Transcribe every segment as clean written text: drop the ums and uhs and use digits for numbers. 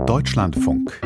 Deutschlandfunk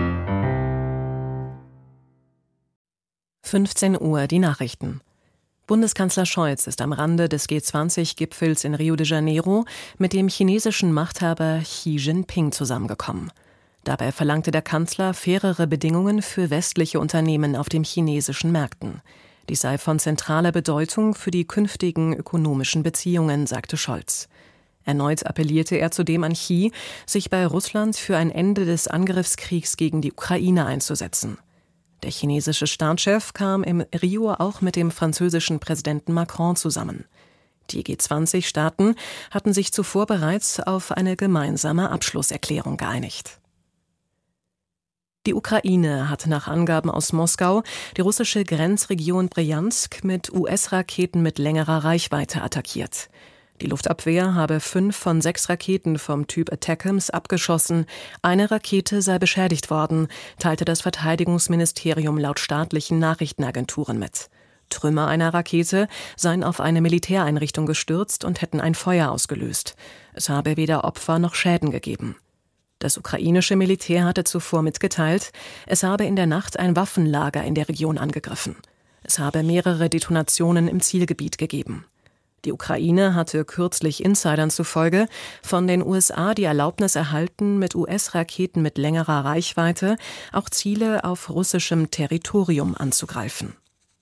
15 Uhr die Nachrichten. Bundeskanzler Scholz ist am Rande des G20-Gipfels in Rio de Janeiro mit dem chinesischen Machthaber Xi Jinping zusammengekommen. Dabei verlangte der Kanzler fairere Bedingungen für westliche Unternehmen auf den chinesischen Märkten. Dies sei von zentraler Bedeutung für die künftigen ökonomischen Beziehungen, sagte Scholz. Erneut appellierte er zudem an Xi, sich bei Russland für ein Ende des Angriffskriegs gegen die Ukraine einzusetzen. Der chinesische Staatschef kam im Rio auch mit dem französischen Präsidenten Macron zusammen. Die G20-Staaten hatten sich zuvor bereits auf eine gemeinsame Abschlusserklärung geeinigt. Die Ukraine hat nach Angaben aus Moskau die russische Grenzregion Brjansk mit US-Raketen mit längerer Reichweite attackiert. Die Luftabwehr habe 5 von 6 Raketen vom Typ Attackams abgeschossen. Eine Rakete sei beschädigt worden, teilte das Verteidigungsministerium laut staatlichen Nachrichtenagenturen mit. Trümmer einer Rakete seien auf eine Militäreinrichtung gestürzt und hätten ein Feuer ausgelöst. Es habe weder Opfer noch Schäden gegeben. Das ukrainische Militär hatte zuvor mitgeteilt, es habe in der Nacht ein Waffenlager in der Region angegriffen. Es habe mehrere Detonationen im Zielgebiet gegeben. Die Ukraine hatte kürzlich Insidern zufolge von den USA die Erlaubnis erhalten, mit US-Raketen mit längerer Reichweite auch Ziele auf russischem Territorium anzugreifen.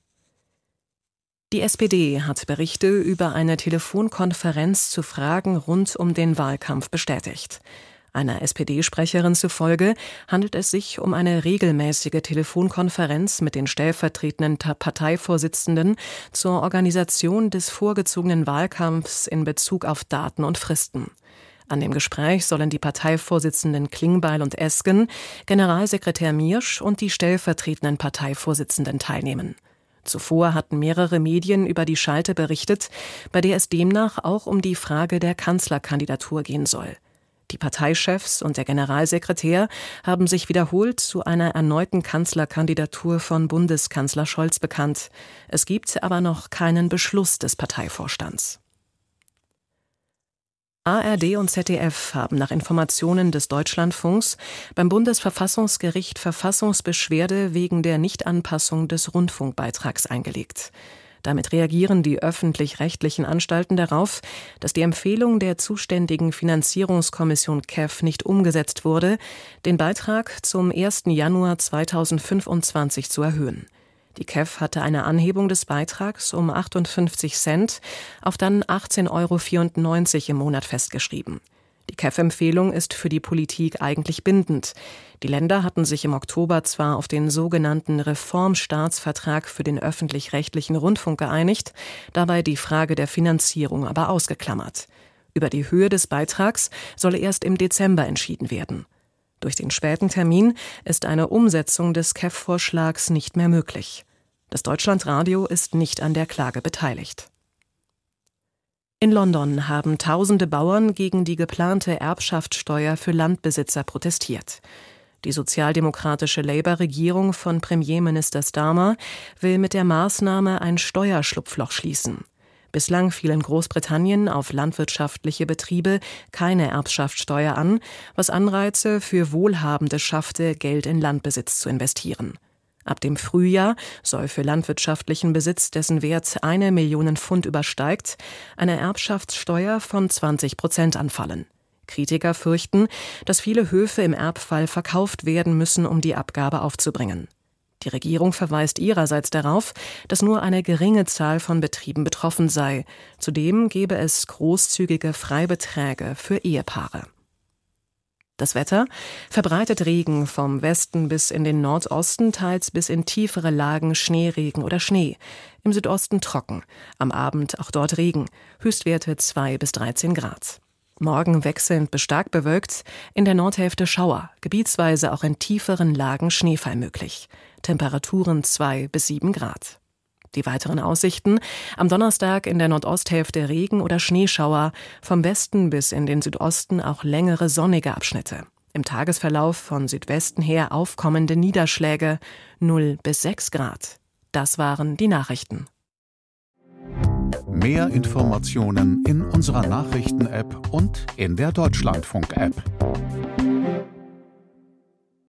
Die SPD hat Berichte über eine Telefonkonferenz zu Fragen rund um den Wahlkampf bestätigt. Einer SPD-Sprecherin zufolge handelt es sich um eine regelmäßige Telefonkonferenz mit den stellvertretenden Parteivorsitzenden zur Organisation des vorgezogenen Wahlkampfs in Bezug auf Daten und Fristen. An dem Gespräch sollen die Parteivorsitzenden Klingbeil und Esken, Generalsekretär Miersch und die stellvertretenden Parteivorsitzenden teilnehmen. Zuvor hatten mehrere Medien über die Schalte berichtet, bei der es demnach auch um die Frage der Kanzlerkandidatur gehen soll. Die Parteichefs und der Generalsekretär haben sich wiederholt zu einer erneuten Kanzlerkandidatur von Bundeskanzler Scholz bekannt. Es gibt aber noch keinen Beschluss des Parteivorstands. ARD und ZDF haben nach Informationen des Deutschlandfunks beim Bundesverfassungsgericht Verfassungsbeschwerde wegen der Nichtanpassung des Rundfunkbeitrags eingelegt. Damit reagieren die öffentlich-rechtlichen Anstalten darauf, dass die Empfehlung der zuständigen Finanzierungskommission KEF nicht umgesetzt wurde, den Beitrag zum 1. Januar 2025 zu erhöhen. Die KEF hatte eine Anhebung des Beitrags um 58 Cent auf dann 18,94 € im Monat festgeschrieben. Die KEF-Empfehlung ist für die Politik eigentlich bindend. Die Länder hatten sich im Oktober zwar auf den sogenannten Reformstaatsvertrag für den öffentlich-rechtlichen Rundfunk geeinigt, dabei die Frage der Finanzierung aber ausgeklammert. Über die Höhe des Beitrags solle erst im Dezember entschieden werden. Durch den späten Termin ist eine Umsetzung des KEF-Vorschlags nicht mehr möglich. Das Deutschlandradio ist nicht an der Klage beteiligt. In London haben tausende Bauern gegen die geplante Erbschaftssteuer für Landbesitzer protestiert. Die sozialdemokratische Labour-Regierung von Premierminister Starmer will mit der Maßnahme ein Steuerschlupfloch schließen. Bislang fiel in Großbritannien auf landwirtschaftliche Betriebe keine Erbschaftssteuer an, was Anreize für Wohlhabende schaffte, Geld in Landbesitz zu investieren. Ab dem Frühjahr soll für landwirtschaftlichen Besitz, dessen Wert 1 Million Pfund übersteigt, eine Erbschaftssteuer von 20% anfallen. Kritiker fürchten, dass viele Höfe im Erbfall verkauft werden müssen, um die Abgabe aufzubringen. Die Regierung verweist ihrerseits darauf, dass nur eine geringe Zahl von Betrieben betroffen sei. Zudem gebe es großzügige Freibeträge für Ehepaare. Das Wetter: verbreitet Regen vom Westen bis in den Nordosten, teils bis in tiefere Lagen Schneeregen oder Schnee. Im Südosten trocken, am Abend auch dort Regen, Höchstwerte 2 bis 13 Grad. Morgen wechselnd bis stark bewölkt, in der Nordhälfte Schauer, gebietsweise auch in tieferen Lagen Schneefall möglich. Temperaturen 2 bis 7 Grad. Die weiteren Aussichten: am Donnerstag in der Nordosthälfte Regen oder Schneeschauer, vom Westen bis in den Südosten auch längere sonnige Abschnitte. Im Tagesverlauf von Südwesten her aufkommende Niederschläge, 0 bis 6 Grad. Das waren die Nachrichten. Mehr Informationen in unserer Nachrichten-App und in der Deutschlandfunk-App.